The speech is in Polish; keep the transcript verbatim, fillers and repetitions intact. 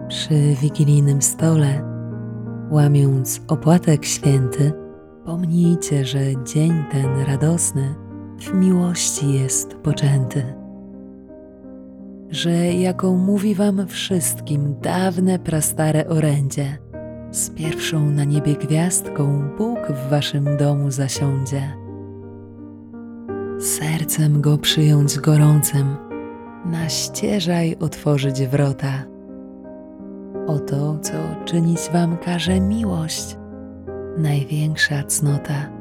Przy wigilijnym stole, łamiąc opłatek święty, pomnijcie, że dzień ten radosny w miłości jest poczęty. Że jaką mówi wam wszystkim dawne prastare orędzie, z pierwszą na niebie gwiazdką Bóg w waszym domu zasiądzie. Sercem go przyjąć gorącym, na ścieżaj otworzyć wrota. Oto, co czynić wam każe miłość, największa cnota.